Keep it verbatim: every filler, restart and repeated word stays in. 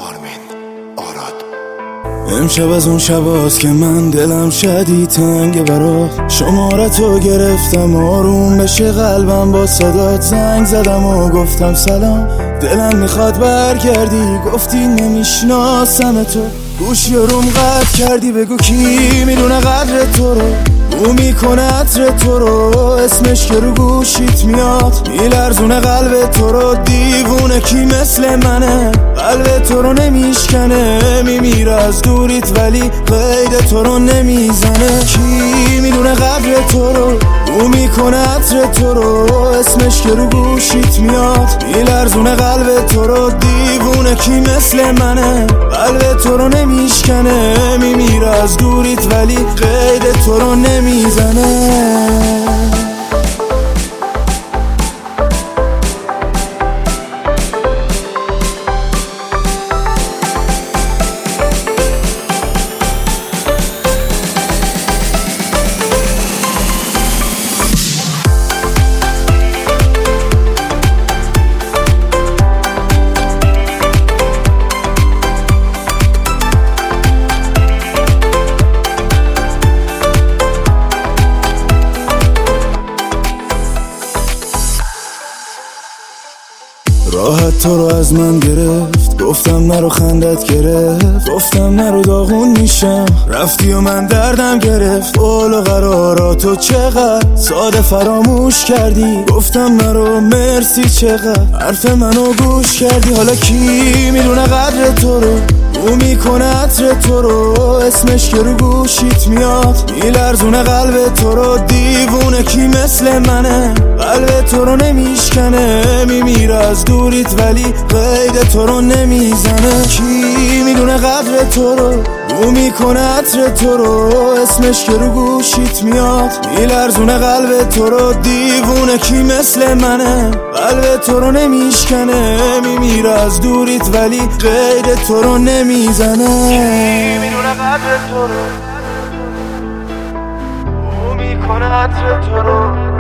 امشب از اون شباست که من دلم شدید تنگ برات. شمارتو گرفتم آروم بشه قلبم، با صدات زنگ زدم و گفتم سلام. دلم میخواد برگردی، گفتی نمیشناسم تو. گوشی روم قطع کردی، بگو کی میدونه قدر تو رو. او میکنه عطر تو رو، اسمش که رو گوشیت میاد میلرزونه قلب تو رو. دیوونه کی مثل منه، قلب تو رو نمیشکنه. میمیره از دوریت ولی قید تو رو نمیزنه. کی میدونه قدر تو رو، او میکنه عطر تو رو، اسمش که رو گوشیت میاد میلرزونه قلب تو رو. دیوونه کی مثل منه، قلب تو رو نمیشکنه. میمیره از دوریت ولی قید تو رو نمیزنه. راحت تو رو از من گرفت، گفتم نرو خندت گرفت، گفتم نرو داغون میشم، رفتی و من دردم گرفت. قول و قراراتو چقدر ساده فراموش کردی، گفتم نرو مرسی چقدر حرف منو گوش کردی. حالا کی میدونه قدر تو رو، او میکنه عطر تو رو، اسمش که رو گوشیت میاد میلرزونه قلب تو رو. دیوونه کی مثل منه، قلب تو رو نمیشکنه. میمیره از دوریت ولی قید تو رو نمیزنه. کی میدونه قدر تو رو، او میکنه عطر تو رو، اسمش که رو گوشیت میاد میلرزونه قلب تو رو. دیوونه کی مثل منه، قلب تو رو نمیشکنه. میمیره از دوریت ولی قید تو رو نمیزنه. کی میدونه قدر تو رو، او میکنه عطر تو رو،